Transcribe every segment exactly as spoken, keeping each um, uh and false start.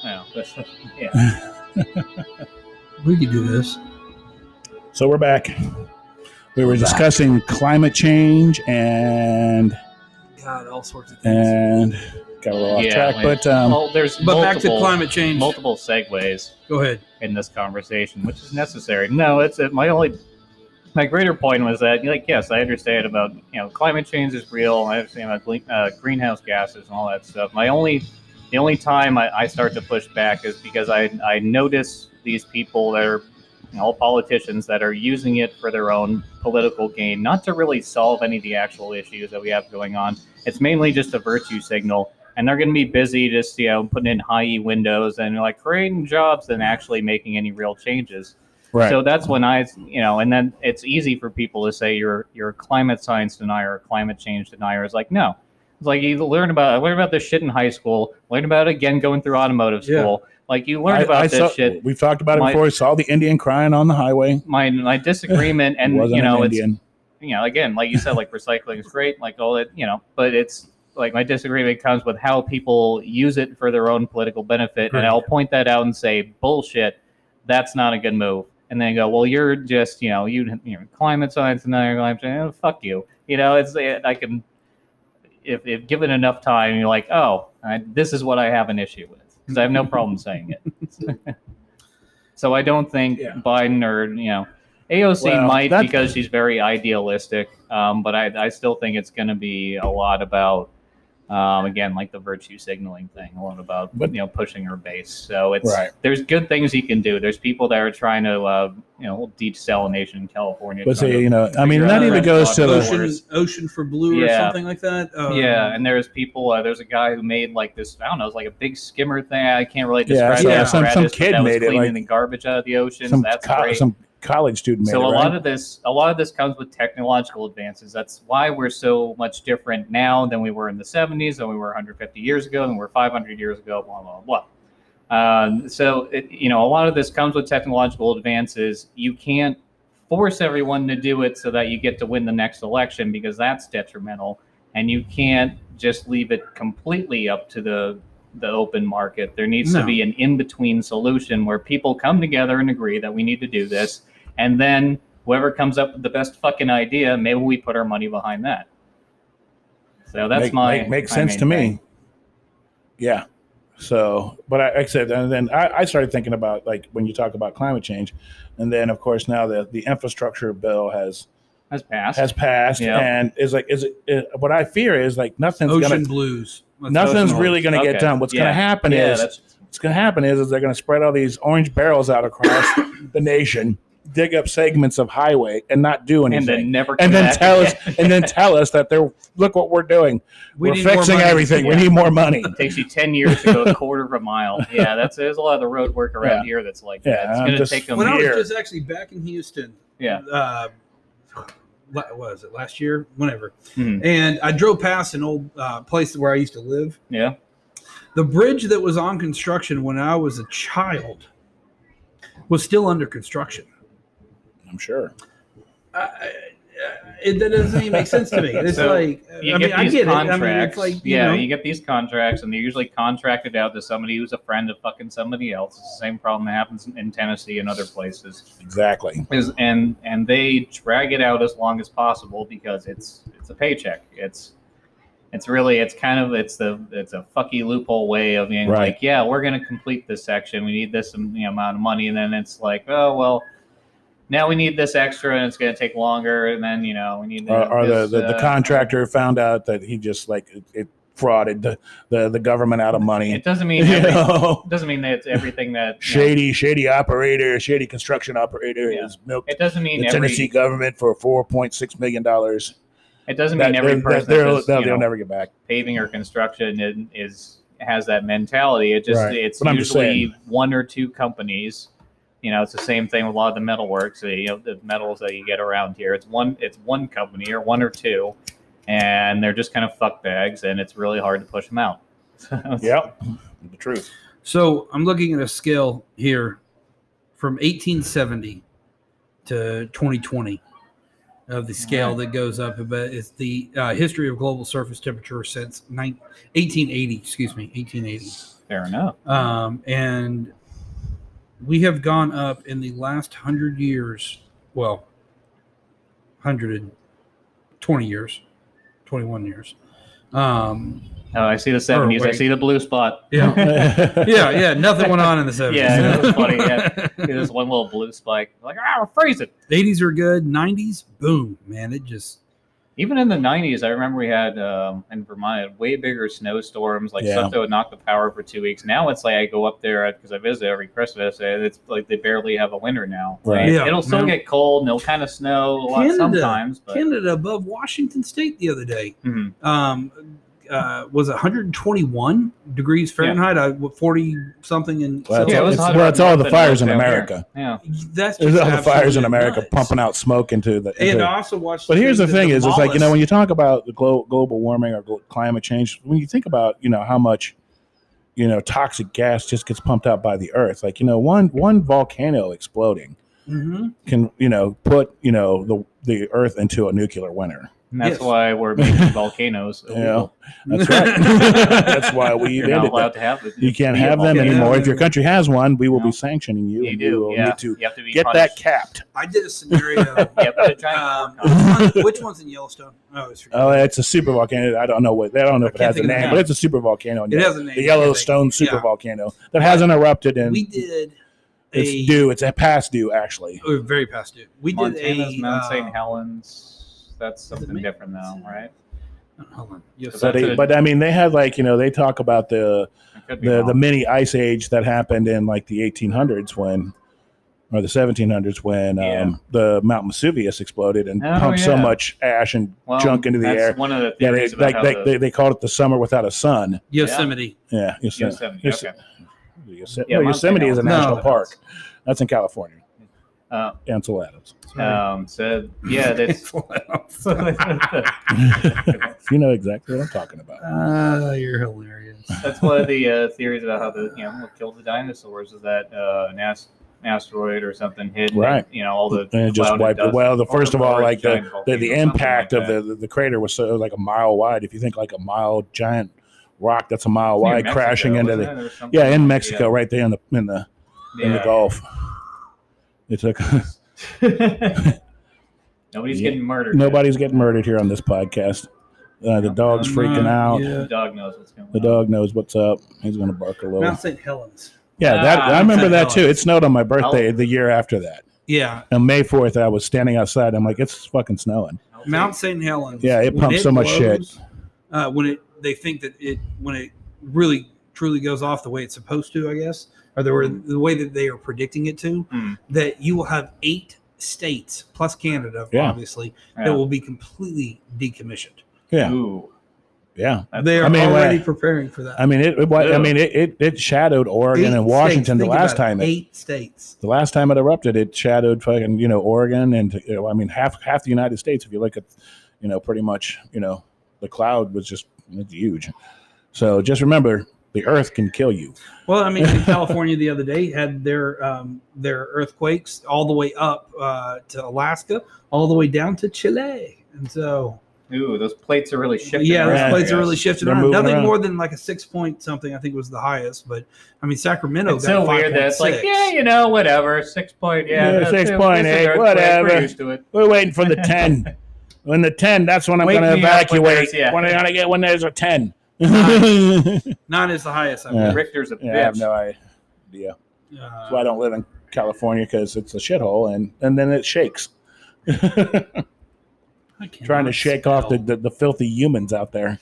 No, that's, yeah. We could do this. So we're back. We were discussing climate change and God, all sorts of things. and got a little off Yeah, track, like- but um, well, there's But back to multiple- climate change. multiple segues Go ahead. in this conversation, which is necessary. No, it's uh, my only, my greater point was that, like, yes, I understand about, you know, climate change is real. I understand about gle- uh, greenhouse gases and all that stuff. My only, the only time I, I start to push back is because I, I notice these people that are, you know, all politicians that are using it for their own political gain, not to really solve any of the actual issues that we have going on. It's mainly just a virtue signal. And they're going to be busy just, you know, putting in high E windows and like creating jobs than actually making any real changes. right. So that's when I, you know, and then it's easy for people to say you're you're a climate science denier or climate change denier. It's like, no. It's like you learn about, I learned about this shit in high school, learned about it again going through automotive school. Yeah. Like you learned I, about I this saw, shit. We've talked about it My- before. I saw the Indian crying on the highway. My my disagreement, and Wasn't you know, an it's, Indian. you know, again, like you said, like recycling is great, like all that, you know, but it's like my disagreement comes with how people use it for their own political benefit. Right. And I'll point that out and say, bullshit, that's not a good move. And then go, well, you're just, you know, you, you know, climate science and then you're like, oh, fuck you. You know, it's, I can, if, if given enough time, you're like, oh, I, this is what I have an issue with. Because I have no problem saying it. So I don't think Yeah. Biden or, you know, A O C Well, might that's- because she's very idealistic, um, but I, I still think it's going to be a lot about, um, again, like the virtue signaling thing, a lot about, But- you know, pushing her base. So it's Right. there's good things you can do. There's people that are trying to, uh, you know, desalination in California. But trying see, to you know, I mean, figure that out even red goes dot to the ocean. Ocean, ocean for blue or Yeah. something like that. Um, Yeah, and there's people. Uh, there's a guy who made like this. I don't know. It's like a big skimmer thing. I can't really Yeah, describe some- it. some- some apparatus, but kid that was made it, cleaning like- the garbage out of the oceans. some, That's co- great. some college student made So it, a right? lot of this, a lot of this comes with technological advances. That's why we're so much different now than we were in the seventies, than we were one hundred fifty years ago, than we were five hundred years ago. Blah blah blah. Um, so it, you know, a lot of this comes with technological advances. You can't force everyone to do it so that you get to win the next election, because that's detrimental. And you can't just leave it completely up to the the open market. There needs No. to be an in-between solution where people come together and agree that we need to do this, and then whoever comes up with the best fucking idea, maybe we put our money behind that. So that's Make- my make, makes my sense main to me. thing. Yeah. So, but I, like I said, and then I, I started thinking about, like, when you talk about climate change, and then of course now the the infrastructure bill has Has passed. has passed, Yeah. and is like is it, it? What I fear is like nothing's Ocean gonna blues. That's nothing's ocean really going to get Okay. done. What's Yeah. going to happen yeah, is that's what's going to happen is is they're going to spread all these orange barrels out across the nation, dig up segments of highway, and not do anything. and then never and come then back tell us again. and then tell us that they're look what we're doing. We We are need more fixing money. everything. We Yeah. need more money. It takes you ten years to go a quarter of a mile. Yeah, that's there's a lot of the road work around Yeah. here that's like Yeah, that. It's I'm going to just- take them. When I was Here. just actually back in Houston, Yeah. uh, la- what was it, last year? Whenever. Mhm. And I drove past an old uh, place where I used to live. Yeah. The bridge that was on construction when I was a child was still under construction. I'm sure. I, it that doesn't even make sense to me. It's So, like, You I get mean, I these get contracts. it. I mean, it's like, you yeah, know, you get these contracts, and they're usually contracted out to somebody who's a friend of fucking somebody else. It's the same problem that happens in Tennessee and other places. Exactly. Is and and they drag it out as long as possible because it's it's a paycheck. It's it's really it's kind of it's the it's a fucky loophole way of being Right. like, yeah, we're going to complete this section. We need this you know, amount of money, and then it's like, oh well. Now we need this extra, and it's going to take longer. And then you know we need. Or, or the, this, the, the uh, contractor found out that he just like it, it frauded the, the, the government out of money. It doesn't mean You every, know? it doesn't mean that it's everything that you know, Shady, shady operator, shady construction operator Yeah. is milked it doesn't mean the every. Tennessee government for four point six million dollars. It doesn't That, mean every that- person they'll, that's they'll, you they'll know, never get back. paving or construction is, is has that mentality. It just Right. it's But I'm just usually saying. one or two companies. You know, it's the same thing with a lot of the metalworks. So, you know, the metals that you get around here. It's one. It's one company or one or two, and they're just kind of fuck bags, and it's really hard to push them out. So it's- Yep, the truth. So I'm looking at a scale here from eighteen seventy to twenty twenty. of the scale Right. that goes up, but it's the uh, history of global surface temperature since nine, eighteen eighty. Excuse me, eighteen eighty. Fair enough. Um, and we have gone up in the last hundred years. Well, one hundred twenty years, twenty-one years. Um, Oh, I see the seventies. I wait. see the blue spot. yeah, yeah, yeah. Nothing went on in the seventies. Yeah, that was funny. Yeah, there's one little blue spike. Like, ah, we're freezing. eighties are good. nineties, boom, man. It just Even in the nineties, I remember we had um, in Vermont had way bigger snowstorms, like Yeah. stuff that would knock the power for two weeks. Now it's like I go up there because I visit every Christmas, and it's like they barely have a winter now. Right. Like, Yeah, it'll still no. get cold, and it'll kind of snow a lot Canada- sometimes. But Canada above Washington State the other day. Mhm. Um, uh, was it one hundred twenty-one degrees Fahrenheit? I forty something in Well, Celsius. Yeah, it was it's, hotter well, it's up all the than fires in down here. America. Yeah, That's There's just all the fires in absolutely America nuts. pumping out smoke into the. And into- I also watched. But here's the that thing: is it's like you know mollusk- when you talk about the glo- global warming or glo- climate change, when you think about you know how much you know toxic gas just gets pumped out by the Earth, like you know one one volcano exploding Mhm. can you know put you know the the Earth into a nuclear winter. and that's Yes. why we're making volcanoes Yeah, illegal. that's right. That's why we You're not ended allowed that. to have it. You can't Be a have them volcano. anymore. If your country has one, we will No. be sanctioning you. You and do. you will Yeah, need to you have to be get punished. that capped. I did a scenario. Yeah, put a giant um, mark on it. which, one, which one's in Yellowstone? Oh, it's Oh, it's a super volcano. I don't know what. I don't know if it can't has a think of the name, name. but it's a super volcano. It has a name. The Yellowstone super Yeah. volcano that hasn't erupted in. We did. It's a, due. It's a past due, actually. oh, very past due. We did Montana's a Mount uh, Saint Helens. That's something Maine? different now, right? Hold on. Yes, Is But, that they, the- but I mean, they had like you know they talk about the I could be the, wrong. the mini ice age that happened in like the eighteen hundreds when, or the seventeen hundreds when um, Yeah. the Mount Vesuvius exploded and Oh, pumped so yeah. much ash and Well, junk into the that's air. one of the Yeah, they, theories about like how they, the they, they called it the summer without a sun. Yosemite. Yeah, Yosemite. Yosemite. Yos- Okay. Yose- Yeah, no, Mount Yosemite Saint is a Helens. national No. park. That's in California. Uh, Ansel Adams. um, so yeah, that's You know exactly what I'm talking about. Ah, you're hilarious. that's one of the uh, theories about how the you know what killed the dinosaurs is that uh, an, ast- an asteroid or something hit Right. you know all the And it just cloud and wiped it. dust Well, the or first of or all, a like the giant the, volcano the or something impact like of that. the, the the crater was so it was like a mile wide. If you think like a mile giant rock that's a mile Near wide Mexico, crashing into wasn't the it, or something? yeah in Mexico right there in the in the Yeah. in the Gulf. It took Nobody's Yeah. getting murdered. nobody's getting murdered here on this podcast. Uh, the dog's freaking Uh, out. yeah. The dog knows what's going The on. dog knows what's up. He's gonna bark a little. Mount Saint Helens. Yeah, that Ah, I remember Mount that too. Helens. It snowed on my birthday I'll- the year after that. Yeah, On May fourth, I was standing outside. I'm like, it's fucking snowing. I'll Mount take- Saint Helens. Yeah, it when pumps so much shit. Uh, when it, they think that it, when it really truly goes off the way it's supposed to, I guess, or the, Mm. the way that they are predicting it to, Hmm. that you will have eight states plus Canada, Yeah. obviously, Yeah. that will be completely decommissioned. Yeah, Ooh. yeah. That's- They are I mean, already uh, preparing for that. I mean, it. it wa- I Yeah. mean, it, it. It shadowed Oregon Eight and Washington states. the Think last about it. time. It, Eight states. the last time it erupted, it shadowed fucking you know Oregon and you know, I mean half half the United States. If you look at, you know, pretty much you know the cloud was just it's huge. So just remember, the Earth can kill you. Well, I mean, in California the other day had their um, their earthquakes all the way up uh, to Alaska, all the way down to Chile, and so Ooh, those plates are really shifting. yeah, those around, plates I are really guess. shifting They're around. moving Nothing around. more than like a six point something, I think was the highest. But I mean, Sacramento It's got so weird that it's like, five point yeah, six. you know, whatever. Six point, yeah, Yeah, that's six it. point It's an eight, earthquake. whatever. We're used to it. We're waiting for the ten. When the ten, that's when I'm Wake going to me up when evacuate. there's- yeah. When I'm going to get when there's a ten. Nine. Nine is the highest. I Yeah. believe. Richter's a Yeah, I have bitch. no idea. Uh, That's why I don't live in California because it's a shithole, and and then it shakes. I Trying to cannot shake off the, spell. the, the filthy humans out there.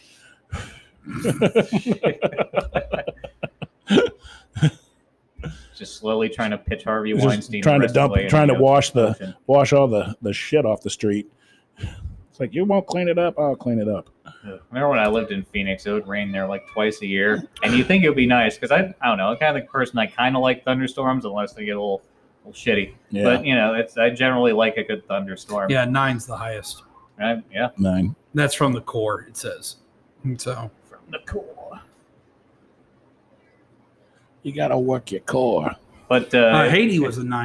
Just slowly trying to pitch Harvey Just Weinstein. trying to arrested dump, away trying to into wash the ocean. wash all the, the shit off the street. It's like you won't clean it up. I'll clean it up. Remember when I lived in Phoenix? It would rain there like twice a year, and you think it would be nice because I, I don't know, I'm kind of the person I kind of like thunderstorms unless they get a little, little shitty. Yeah, But you know, it's I generally like a good thunderstorm. Yeah, nine's the highest. Right? Yeah. nine. That's from the core. It says. And so From the core. You gotta work your core. But uh, uh, Haiti was a nine.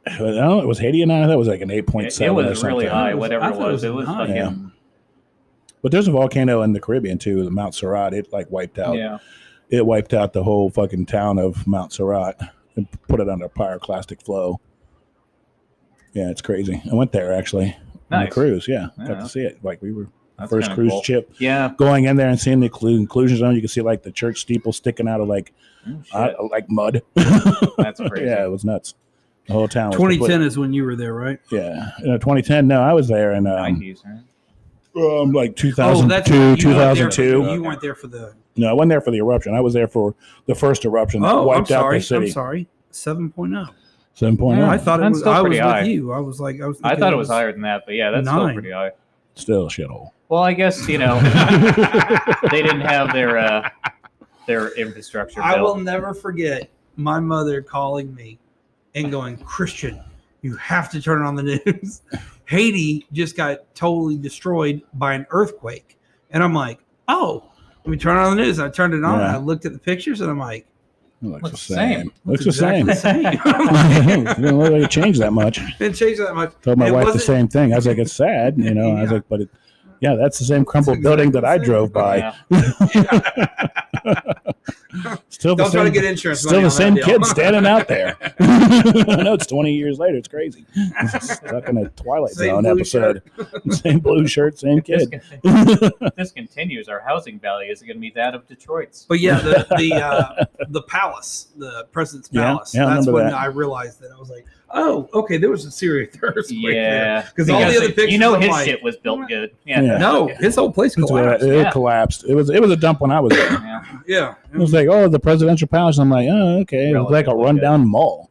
I don't know, it was Haiti and I. That was like an eight point It, seven. it was really high, I whatever it thought it was. was It was high. fucking. Yeah. But there's a volcano in the Caribbean too, the Mount Serrat. It like wiped out. Yeah. It wiped out the whole fucking town of Mount Serrat and put it under pyroclastic flow. Yeah, it's crazy. I went there actually on Nice. the cruise. Yeah, Yeah. got to see it. Like we were That's first kinda cruise cool. ship Yeah. going in there and seeing the inclu- inclusion zone. You can see like the church steeple sticking out of like Oh, shit. uh, like mud. That's crazy. Yeah, it was nuts. The whole town. Was twenty ten complete- is when you were there, right? Yeah, you know, twenty ten. No, I was there in um, nineties, right? um like two Oh, thousand that's two, right. You weren't two there thousand for- two. You weren't there for the. No, I wasn't there for the eruption. I was there for the first eruption that Oh, I'm wiped out sorry. the city. I'm sorry. seven point oh. seven point oh. Yeah, I thought it That's was. still I was pretty with high. you. I was like, I was. I thinking thought it was higher than that, but yeah, that's still nine. pretty high. Still a shithole. Well, I guess you know they didn't have their uh, their infrastructure I will built. never forget my mother calling me and going, Christian, you have to turn on the news. Haiti just got totally destroyed by an earthquake. And I'm like, oh, let me turn on the news. I turned it on. Yeah. And I looked at the pictures and I'm like, It looks, Looks the the same. same. Looks looks the same. exactly the same. It didn't look like it changed that much. Didn't change that much. Told my It wife the wasn't- same thing. I was like, it's sad, you know. I was Yeah. like, but it, yeah, that's the same crumbled It's building that I exactly the drove by. Yeah. Still the Don't try to same, get insurance. still money the on same that deal. kid standing out there. I know it's twenty years later. It's crazy. It's stuck in a Twilight Same Zone blue episode. Same blue shirt, same If this, kid. con- if this continues, our housing value is going to be that of Detroit's. But yeah, the the uh, the palace, the president's Yeah, palace. yeah, I that's remember when that. I realized that I was like, oh, okay, there was a serious earthquake Yeah, because all the other pictures, you know I'm his like, shit was built good. Yeah, Yeah. No, his whole place It's what- collapsed. it Yeah. collapsed. It was it was a dump when I was there. yeah. Yeah, It was like, oh, the presidential palace. I'm like, oh, okay. It was like a Relatively rundown mall.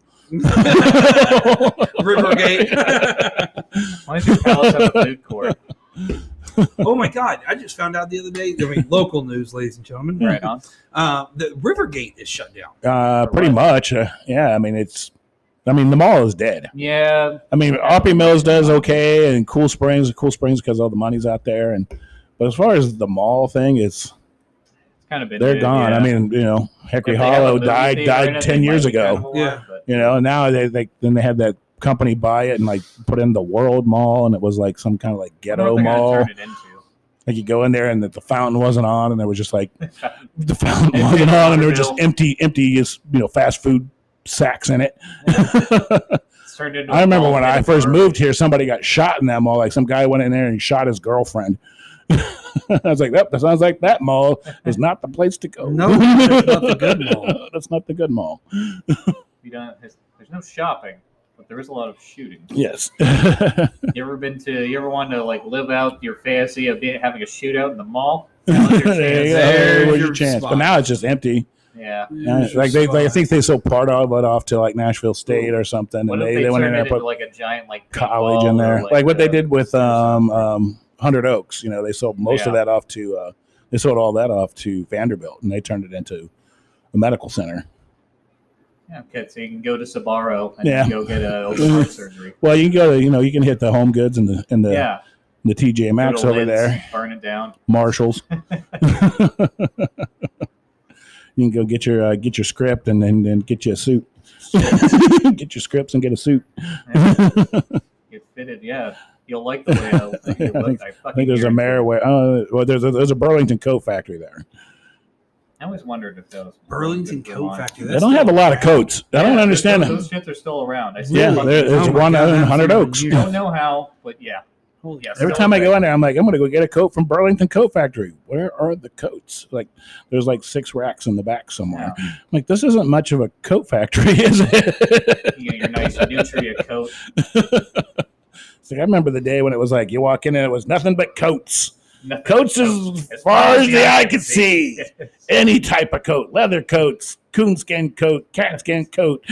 Rivergate. Why does your palace have a food court? Oh my God! I just found out the other day. I mean, local news, ladies and gentlemen. Right on. Uh, the Rivergate is shut down. Uh, Or pretty what? much. Uh, yeah, I mean, it's. I mean, the mall is dead. Yeah, I mean, Oppie Mills does okay, and Cool Springs, Cool Springs because all the money's out there. And but as far as the mall thing, it's it's kind of been. they're dead, gone. yeah. I mean, you know, Hickory If they have a Hollow movie died theater in died it, ten they years might be kind ago. of Yeah. alive, but- You know, and now they, they then they had that company buy it and like put in the World Mall, and it was like some kind of like I don't know ghetto what they're gonna mall. turn it into. Like you go in there and the, the fountain wasn't on, and there was just like the fountain Empty wasn't on, and there were water just bill. empty, empty, you know, fast food sacks in it. It's turned into I a remember mall when made I of first garbage. moved here, somebody got shot in that mall. Like some guy went in there and he shot his girlfriend. I was like, "Yep, that sounds like that mall is not the place to go." No, that's not the good mall. That's not the good mall. You don't. There's, there's no shopping, but there is a lot of shooting. Yes. You ever been to? You ever want to like live out your fantasy of being, having a shootout in the mall? Now's your there you chance. go. There's There's your your chance. spot. But now it's just empty. Yeah. Uh, like they, they, I think they sold part of it off to like Nashville State or something, What and if they, they, they went in turned there it and into put like a giant like college paintball in or, there, like, what they uh, did with or um, something? um, Hundred Oaks. You know, they sold most of Yeah. that off to uh, they sold all that off to Vanderbilt, and they turned it into a medical center. Yeah, okay, so you can go to Sabaro and Yeah. go get a open heart surgery. Well, you can go to you know you can hit the Home Goods and the and the Yeah, the T J Maxx go to over Lids, there, burn it down. Marshalls. You can go get your uh, get your script and then then get you a suit. Get your scripts and get a suit. Get fitted, yeah. You'll like the way I, look. I think- I, I fucking think there's a guarantee it. Merriwear. Uh, well, there's a, there's a Burlington coat factory there. I always wondered if those Burlington could go Coat on. Factory. They don't have a lot of coats. I don't Yeah, understand those, them. those shits are still around. I Yeah, still there- there's Oh my one God, in that's Hundred even Oaks. you. don't know how, but yeah. Holy Yeah, Every still time I a go thing. in there, I'm like, I'm going to go get a coat from Burlington Coat Factory. Where are the coats? Like, there's like six racks in the back somewhere. Yeah. I'm like, this isn't much of a coat factory, is it? You get your nice Nutria coat. It's like, I remember the day when it was like, you walk in and it was nothing but coats. Nothing Coats but as, as far as the eye could see. Any type of coat, leather coats, coonskin coat, catskin coat.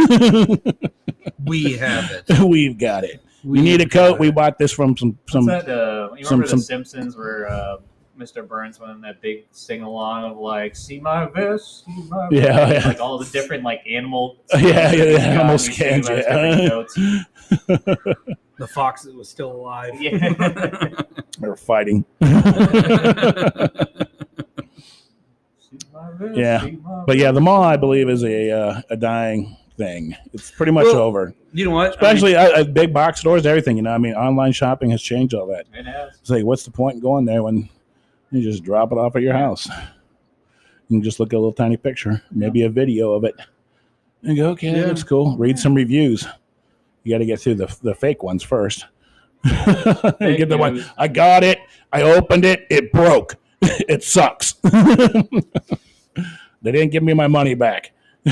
We have it. We've got it. We You need a got coat? it. We bought this from some What's some. that? Uh, you some- remember some- The Simpsons where uh, Mister Burns went in that big sing along of like, "See my vest, see my Yeah, vest," yeah. like all the different like animal. Yeah, yeah, skins yeah, that he's animal got, and he's singing skins, about his yeah. different coats. The fox that was still alive. Yeah. They were fighting. See my vest, Yeah. see my But yeah, vest. the mall, I believe, is a uh, a dying thing. It's pretty much Well, over. You know what? Especially at, at big box stores, everything. You know, I mean, online shopping has changed all that. It has. It's like, what's the point in going there when you just drop it off at your house? You can just look at a little tiny picture, maybe a video of it, and go, okay, Yeah. that looks cool. Read some reviews. You got to get through the the fake ones first. Get the one. news. I got it. I opened it. It broke. It sucks. They didn't give me my money back.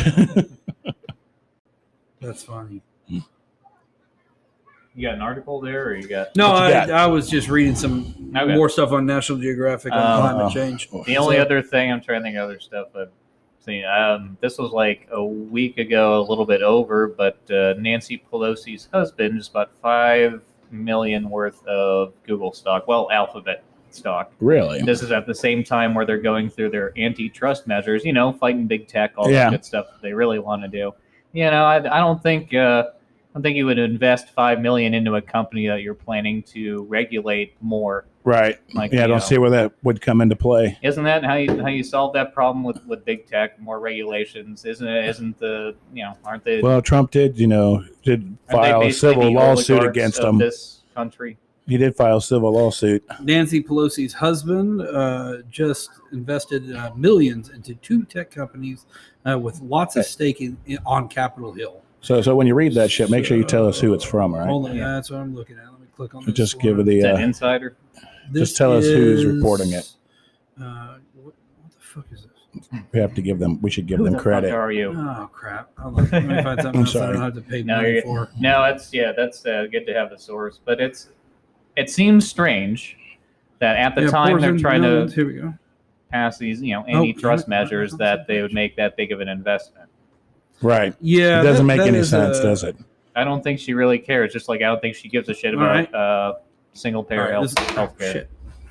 That's funny. You got an article there, or you got No, What you I, got? I was just reading some Okay. more stuff on National Geographic on Um, climate oh. change. the only So- other thing? I'm trying to think of other stuff I've seen. Um, this was like a week ago, a little bit over, but uh, Nancy Pelosi's husband just bought five million worth of Google stock. Well, Alphabet stock. Really? This is at the same time where they're going through their antitrust measures, you know, fighting big tech, all Yeah. that good stuff that they really want to do. You know, I, I don't think uh, I don't think you would invest five million into a company that you're planning to regulate more. Right. Like, Yeah, I you don't know, see where that would come into play. Isn't that how you how you solve that problem with, with big tech, more regulations? Isn't it? Isn't the you know aren't they Well, Trump did, you know, did aren't they file a basically civil the lawsuit oligarchs against of him. this country? He did file a civil lawsuit. Nancy Pelosi's husband uh, just invested uh, millions into two tech companies uh, with lots of stake in, in, on Capitol Hill. So, so when you read that shit, make sure you tell us who it's from, all right? Hold on, Yeah. that's what I'm looking at. Let me click on this. Just give one. it Is the. that Uh, insider? This just tell us who's is, reporting it. Uh, what, what the fuck is this? we have to give them. We should give Who them the fuck credit. are you? Oh crap! Hold on. Let me find something I'm else I sorry. don't have to pay No, money you're- for. No, that's yeah, that's uh, good to have the source, but it's it seems strange that at the Yeah, time they're Portland trying Millions. to Here we go. pass these you know Oh, antitrust damn it. measures that they would make that big of an investment. Right. Yeah, It doesn't that- make that any is sense, a- does it? I don't think she really cares. Just like I don't think she gives a shit All about right. uh, single payer All right, health this- healthcare. shit.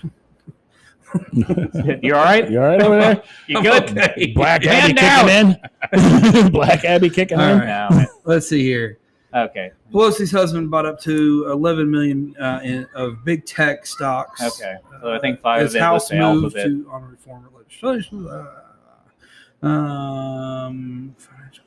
You all right? You all right over there? You I'm good? okay. Black Your Abby hand kicking in. Black Abby kicking All in. right. No. Let's see here. Okay. Pelosi's husband bought up to eleven million uh, in, of big tech stocks. Okay. So I think five His of it was house the moved Alphabet. to on reform legislation. Uh, um,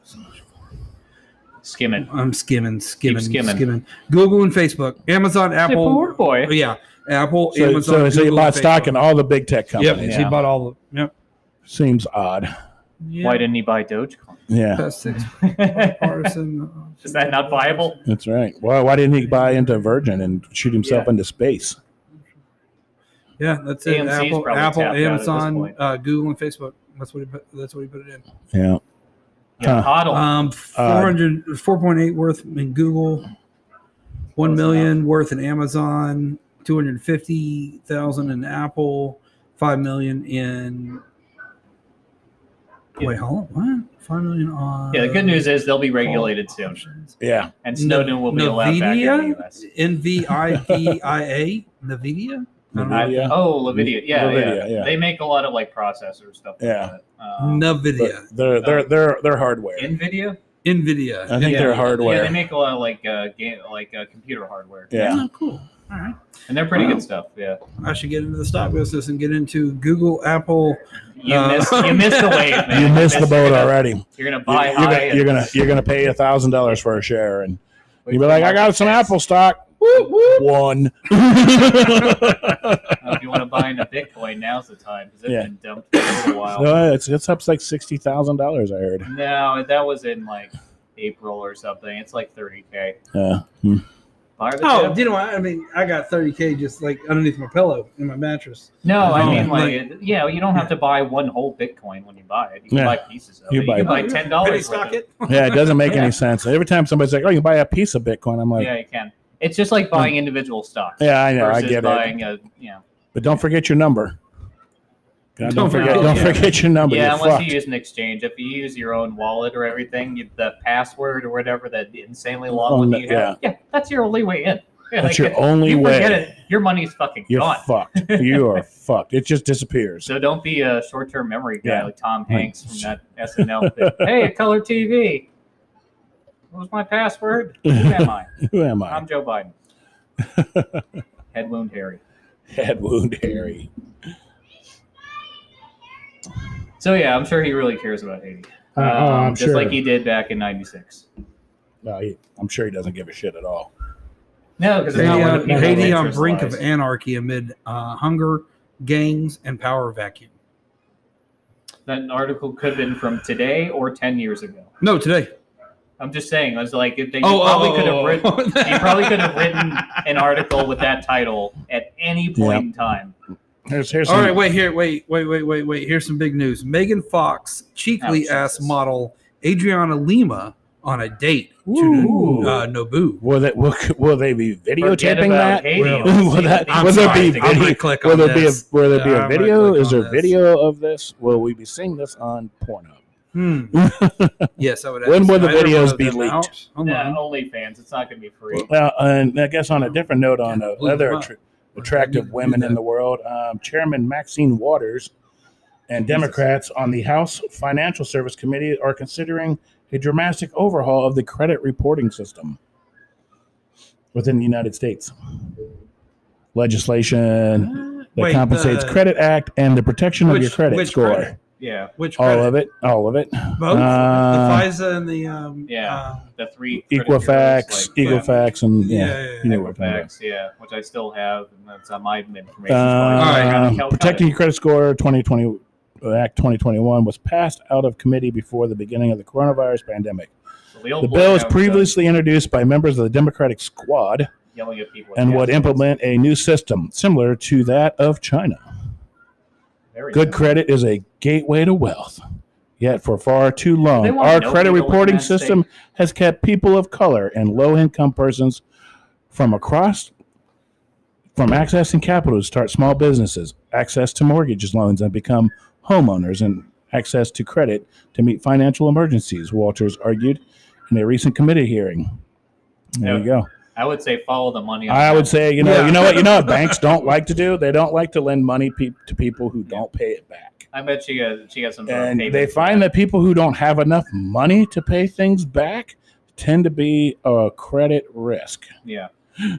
Skim it. I'm skimming, skimming, skimming. skimming. Google and Facebook, Amazon, Apple. poor boy. Oh, yeah, Apple, So, Amazon. so, so you Google, bought and stock Facebook. in all the big tech Yep, companies. he Yeah. bought all the. Yep. Seems odd. Yeah. Why didn't he buy Dogecoin? Yeah, Past six Is partisan. that not viable? that's right. Well, why didn't he buy into Virgin and shoot himself Yeah. into space? Yeah, that's it. A M C's Apple, probably Apple, tapped out at this Amazon, point. uh, Google, and Facebook. That's what he put. That's what he put it in. Yeah. Yeah, Huh. hodl. Um, four hundred, four point eight worth in Google, one Close million worth in Amazon, two hundred fifty thousand in Apple, five million in. Yeah. Wait, hold on. What? Five million on. Yeah, the good news is they'll be regulated soon, Yeah. and Snowden will be allowed back in the U S. N V I D I A, NVIDIA. I don't know. I- Nvidia? oh, Nvidia. Yeah, Nvidia, yeah, yeah. They make a lot of like processor stuff. Yeah. Like that. Um, NVIDIA. But they're they're they're they're hardware. Nvidia. NVIDIA. I think Yeah. they're Yeah, hardware. they make a lot of like uh, game, like uh, computer hardware. Yeah. Oh, cool. All right. and they're pretty Wow. good stuff. Yeah, I should get into the stock business and get into Google, Apple. you Uh, missed you missed the wave, man. You missed the boat you're gonna, already. You're gonna You- buy You're high. gonna, and- you're gonna you're gonna pay a thousand dollars for a share, and wait you'll be for like, the I got market some to- Apple stock. Whoop, whoop. One. Uh, if you want to buy into Bitcoin, now's the time because it's Yeah. been dumped for a little while. No, it's it's up to like sixty thousand dollars. I heard. No, that was in like April or something. It's like thirty k. Yeah. Hmm. Buy the Oh, dip. you know what? I mean, I got thirty K just like underneath my pillow in my mattress. No, I Oh, mean like- like, yeah, you don't have to buy one whole Bitcoin when you buy it. You can Yeah. buy pieces of You it. buy- you can buy Oh, ten Penny dollars stock worth of it. Yeah, it doesn't make Yeah. any sense. Every time somebody's like, "Oh, you can buy a piece of Bitcoin," I'm like, Yeah, you can. It's just like buying individual stocks. "Yeah, I know, I versus get it." buying a you know. But don't forget your number. God, don't, Don't forget. forget- Don't yeah. forget your number. Yeah, You're unless fucked. you use an exchange. If you use your own wallet or everything, you, the password or whatever, that insanely long Oh, one no- you have, yeah, that's your only way in. Yeah, That's like, your only you way. forget it, your money's fucking You're gone. fucked. You are fucked. It just disappears. So don't be a short-term memory guy Yeah. like Tom Right. Hanks from that S N L thing. Hey, a color T V. What was my password? Who am I? Who am I? I'm Joe Biden. Head wound Harry. Head wound Harry. So yeah, I'm sure he really cares about Haiti. Uh, um, oh, I'm just sure. like he did back in ninety-six. No, he, I'm sure he doesn't give a shit at all. No, because it's Haiti, not one of on, the people Haiti whose on interest brink lies. of anarchy amid uh, hunger, gangs, and power vacuum. That article could have been from today or ten years ago. No, today. I'm just saying, I was like, if they Oh, probably oh, could have oh, written, oh. you probably could have written an article with that title at any point Yeah. in time. Here's, here's All some, right, wait here, wait, wait, wait, wait, wait. Here's some big news. Megan Fox cheekily Oh, asked Jesus. model Adriana Lima on a date Ooh. to uh, Nobu. Will they will, will they be Forget videotaping about that? Haiti. Will- Let's will see that- what they I'm will do. there sorry, be I'm gonna video- click Will on there be a this. will there be Yeah, a I'm gonna video? click Is on there this. video of this? Will we be seeing this on Pornhub? Hmm. Yes, I would. When will the I never videos wrote be them leaked? out. Hold Nah, on. OnlyFans. It's not going to be free. Well, and I guess on a different note, on Yeah, uh, believe other it or attra- not. attractive I need to women do in that. the world, um, Chairman Maxine Waters and Jesus. Democrats on the House Financial Service Committee are considering a dramatic overhaul of the credit reporting system within the United States. Legislation that Wait, compensates the- Credit Act and the protection of Which- your credit which score. credit? Yeah, Which All credit? of it. All of it. Both Uh, the FISA and the um, yeah. uh, the three credit Equifax, bureaus, like, Equifax, and yeah, yeah, yeah, yeah. you know what I'm talking about. Equifax, yeah, which I still have, and that's on my information. Uh, Cal- Protecting Your Credit Score twenty twenty Act twenty twenty-one was passed out of committee before the beginning of the coronavirus pandemic. So the old The boy bill was now previously introduced by members of the Democratic Squad yelling at people and with would gas implement a new system similar to that of China. masks. Very Good nice. credit is a gateway to wealth. Yet for far too long, They want our nobody credit to live in reporting that system state. has kept people of color and low-income persons from across from accessing capital to start small businesses, access to mortgage loans and become homeowners, and access to credit to meet financial emergencies, Walters argued in a recent committee hearing. There Yeah. you go. I would say follow the money. On I that. would say, you know, Yeah. you know what, you know what banks don't like to do? They don't like to lend money pe- to people who don't pay it back. I bet she got she got some. sort of And payment they for find that people who don't have enough money to pay things back tend to be a credit risk. Yeah,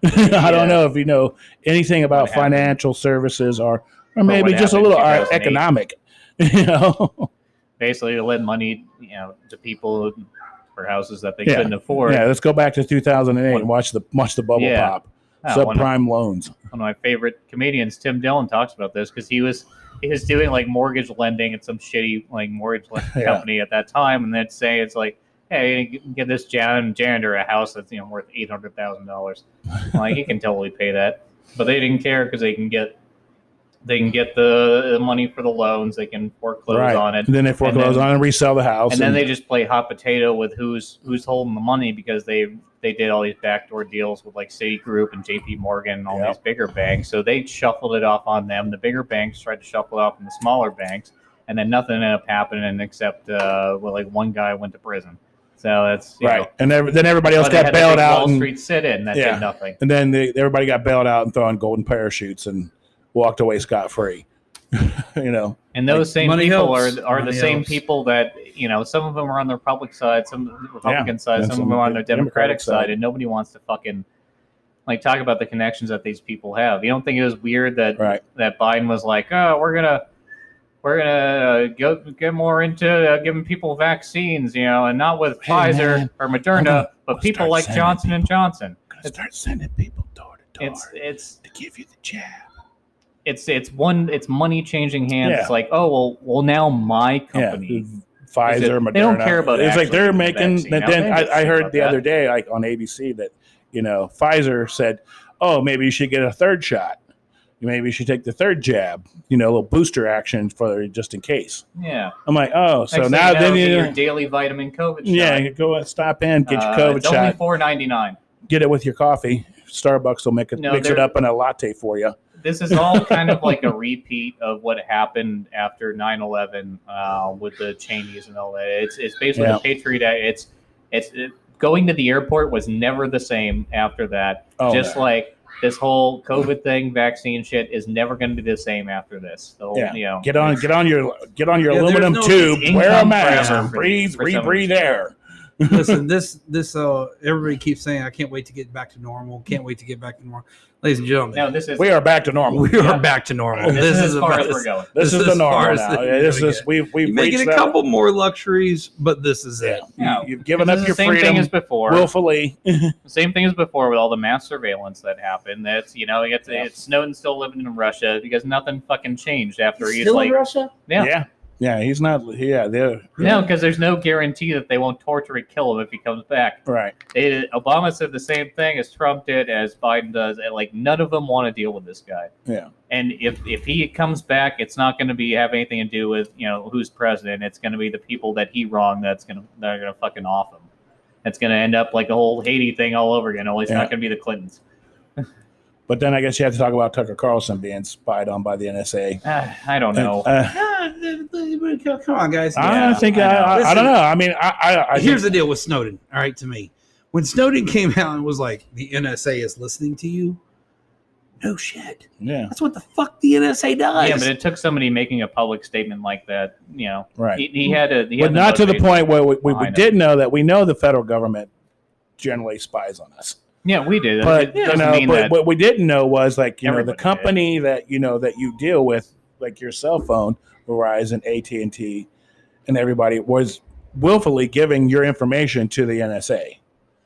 I don't know if you know anything about What happened? financial services or or Or maybe what just a happened in little uh, two thousand eight. economic. You know, basically to lend money, you know, to people for houses that they Yeah. couldn't afford. yeah. Let's go back to two thousand eight One- and watch the watch the bubble Yeah. pop. Ah, one, of, Subprime loans. one of my favorite comedians, Tim Dillon, talks about this because he was he was doing like mortgage lending at some shitty like mortgage lending Yeah. company at that time, and they'd say it's like, hey, g- give this jan- janitor a house that's you know worth eight hundred thousand dollars. Like he can totally pay that, but they didn't care because they can get they can get the, the money for the loans, they can foreclose Right. on it, And then they foreclose then- on it and resell the house. and then they just play hot potato with who's who's holding the money because they they did all these backdoor deals with like Citigroup and J P Morgan and all Yep. these bigger banks. So they shuffled it off on them. The bigger banks tried to shuffle it off on the smaller banks, and then nothing ended up happening except uh, well, like one guy went to prison. So that's you right. know, and then then everybody else but they got had a bailed big out. Wall And, Street sit-in that Yeah. did nothing. and then they, everybody got bailed out and thrown golden parachutes and walked away scot free. You know, And those same money people helps. are are Money the same helps. people that you know. Some of them are on the Republican side, some of the Republican side, and some, some of them are on the the Democratic, Democratic side, side. and nobody wants to fucking like talk about the connections that these people have. You don't think it was weird that right. that Biden was like, oh, we're gonna we're gonna uh, go get more into uh, giving people vaccines, you know, and not with Hey, Pfizer man, or I'm Moderna, gonna- but we'll people start like sending Johnson and Johnson. Gonna start sending people door to door It's it's to give you the jab. it's it's one it's money changing hands. Yeah. It's like, oh well, well now my Yeah, company. Pfizer, Is it- Moderna. they don't care about It's like actually they're doing the making. vaccine. Then Now, they I, don't I care heard about the that. other day, like on A B C, that you know Pfizer said, "Oh, maybe you should get a third shot. Maybe you should take the third jab. You know, a little booster action for just in case." Yeah. I'm like, "Oh, so Next thing now you know, then get you, your daily vitamin COVID yeah, shot. you go and stop in, get your Uh, COVID it's only shot, four ninety nine. get it with your coffee. Starbucks will make it No, mix it they're- up in a latte for you." This is all kind of like a repeat of what happened after nine eleven uh, with the Cheneys and all that. It's it's basically Yeah. the Patriot Act. It's it's it, going to the airport was never the same after that. Oh, Just no. like this whole COVID thing, vaccine shit is never going to be the same after this. The whole, Yeah. you know, Get on, it's- get on your, get on your Yeah, there's aluminum no- tube, it's wear a income mask, forever and for- breathe, for some of rebreathe these air. Listen, this this uh everybody keeps saying I can't wait to get back to normal. Can't wait to get back to normal. Ladies and gentlemen, No, this is We are back to normal. we are Yeah. back to normal. this, This is is as far about as we're going. This, This is is the as far normal as now. the- Yeah, this gonna is get. we've we've You may reached get a that. couple more luxuries, but this is it. You, No. you've given This up is your the same freedom thing as before. willfully. The same thing as before with all the mass surveillance that happened. That's you know, it's, Yeah. it's Snowden still living in Russia because nothing fucking changed after he's Still like in Russia? yeah. yeah, yeah. He's not. Yeah, they're No, because there's no guarantee that they won't torture and kill him if he comes back. right. They, Obama said the same thing as Trump did, as Biden does, and like none of them want to deal with this guy. Yeah. And if if he comes back, it's not going to be have anything to do with you know who's president. It's going to be the people that he wronged that's going to that are going to fucking off him. It's going to end up like the whole Haiti thing all over again. Only it's Yeah. not going to be the Clintons. But then I guess you have to talk about Tucker Carlson being spied on by the N S A. Uh, I don't know. Uh, Ah, Come on, guys. I Yeah, think I I, know. I, I Listen, don't know. I mean, I, I, I Here's think, the deal with Snowden. All right, to me, when Snowden came out and was like, "The N S A is listening to you," no shit. yeah, That's what the fuck the N S A does. Yeah, but it took somebody making a public statement like that. You know, right. he, he had to. He But had not to the motivate- point where we, we, Oh, we I know. did know that we know the federal government generally spies on us. Yeah, we did. But it you doesn't know, mean but that. what we didn't know was like you know the Everybody did. company that you know that you deal with, like your cell phone, Verizon, A T and T, and everybody was willfully giving your information to the N S A.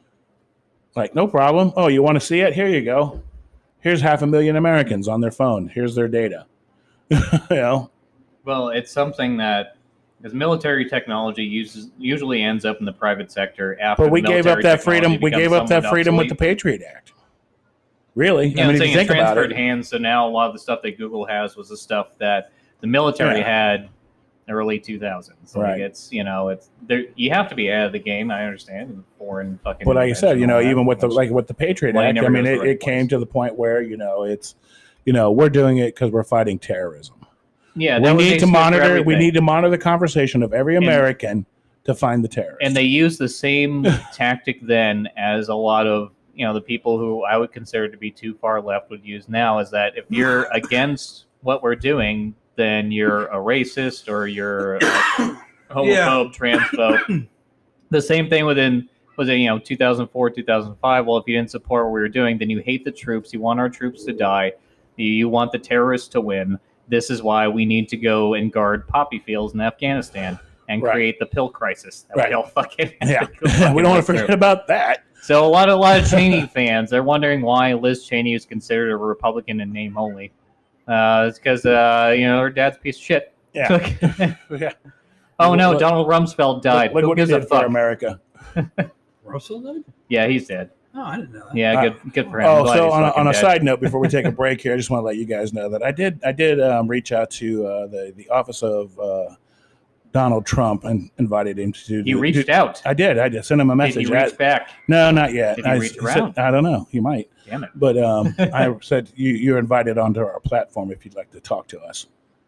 Like, no problem. Oh, you want to see it? Here you go. Here's half a million Americans on their phone. Here's their data. you know, Well, it's something that because military technology uses usually ends up in the private sector after. but we the gave up military that freedom. technology We becomes gave up that somewhat freedom with the obsolete. Patriot Act. Really? Yeah, I mean, I'm if saying you it think about transferred it, hands, so now a lot of the stuff that Google has was the stuff that the military Yeah. had early two thousands. Like Right. it's you know it's there. You have to be out of the game. I understand foreign fucking. but like I said, you know, invention, all even that. with the like with the Patriot Well, he Act, never I mean, goes to it, the right it came place. to the point where you know it's, you know, we're doing it because we're fighting terrorism. yeah, we that was need to basically for monitor. We everything. need to monitor the conversation of every And- American to find the terrorist. and they use the same tactic then as a lot of you know the people who I would consider to be too far left would use now is that if you're against what we're doing, then you're a racist or you're a homophobe, transphobe. The same thing within was it you know two thousand four, two thousand five. Well, if you didn't support what we were doing, then you hate the troops. You want our troops to die. You, you want the terrorists to win. This is why we need to go and guard poppy fields in Afghanistan and Right. create the pill crisis that Right. we all fucking yeah, go fucking we don't want live to forget through. about that. So a lot of a lot of Cheney fans, they're wondering why Liz Cheney is considered a Republican in name only. Uh, it's because uh, you know her dad's a piece of shit. Yeah, yeah. Oh no, Look- Donald Rumsfeld died. Look, Who what he gives a did for fuck? America. Russell did? Yeah, he's dead. Oh, I didn't know that. Yeah, Uh, good, good for him. I'm Oh, glad so he's on a, fucking on a dead. side note, before we take a break here, I just want to let you guys know that I did I did um, reach out to uh, the the office of uh, Donald Trump and invited him to. You do- reached do- out. I did. I did send him a Did message. you reach I- back? no, not yet. Did you I reach said- around? I don't know. You might. Damn it. But um, I said you, you're invited onto our platform if you'd like to talk to us,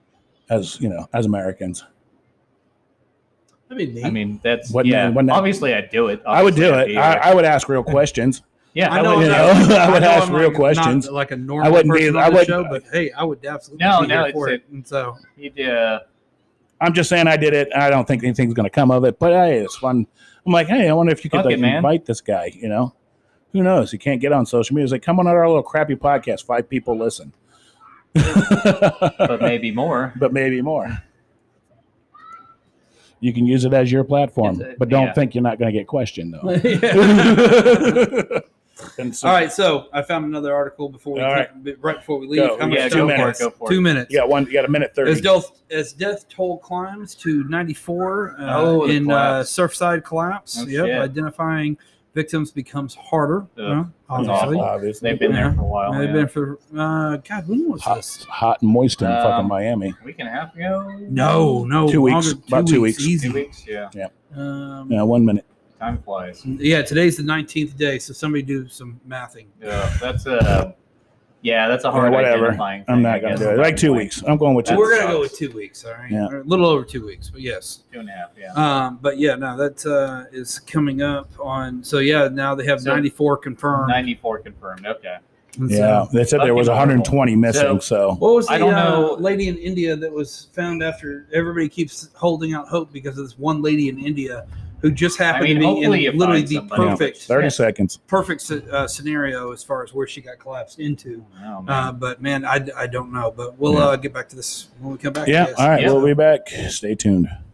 as you know, as Americans. That'd be neat. I mean, that's Wouldn't- yeah. wouldn't that- Obviously, I'd do it. I would do Obviously, I'd it. be, I, uh, I would ask real questions. yeah, I I know, would. you I'm know, not- I would know ask I'm real like, questions. Not like a normal I wouldn't be- person I on the would- show, but hey, I would absolutely No, be no, here it's for a- it. And so, You'd, uh, I'm just saying I did it. I don't think anything's going to come of it, but hey, it's fun. I'm like, hey, I wonder if you could Fuck like, it, man. invite this guy. You know, who knows? He can't get on social media. He's like, come on our little crappy podcast. Five people listen, but maybe more. but maybe more. You can use it as your platform, It's a- but don't yeah. think you're not going to get questioned though. And so, all right. So I found another article before we All right. right before we leave. Go. How much Yeah, two go time? for minutes. it. Go for Two it. minutes. you got one. You got a minute thirty. As death, as death toll climbs to ninety-four uh, Oh, the in uh, collapse. Surfside collapse. Oh, yep, shit. identifying victims becomes harder. Ugh, uh, that's obviously, awful. Obviously, They've been there for a while. they've yeah. been for uh, God. When was hot, this? hot and moist in Um, fucking Miami. A week and a half ago. No, no, Two weeks, longer, about two weeks. Easy. Two weeks. Yeah. Um, Yeah, one minute. Time flies. yeah, today's the nineteenth day, so somebody do some mathing. Yeah, that's a. Yeah, that's a Yeah, hard whatever. identifying thing. I'm I not going to guess, do it. at Like that two point. weeks. I'm going with So two. That we're gonna go sucks. with two weeks, all right? Yeah. Or a little over two weeks, but yes. Two and a half. Yeah. Um, but yeah, no, that uh, is coming up on. So yeah, now they have So- ninety-four confirmed. Ninety-four confirmed. Okay. And so- Yeah, they said there was Fucking one hundred twenty missing. So- So, What was the I don't uh, know. lady in India that was found after everybody keeps holding out hope because of this one lady in India who just happened I mean, to be hopefully you in literally find the somebody. Yeah, perfect, thirty Yeah. seconds. perfect uh, scenario as far as where she got collapsed into. Oh, man. Uh, but man, I, I don't know. But we'll Yeah. uh, get back to this when we come back. I Yeah. guess. All right. Yeah. We'll be back. Stay tuned.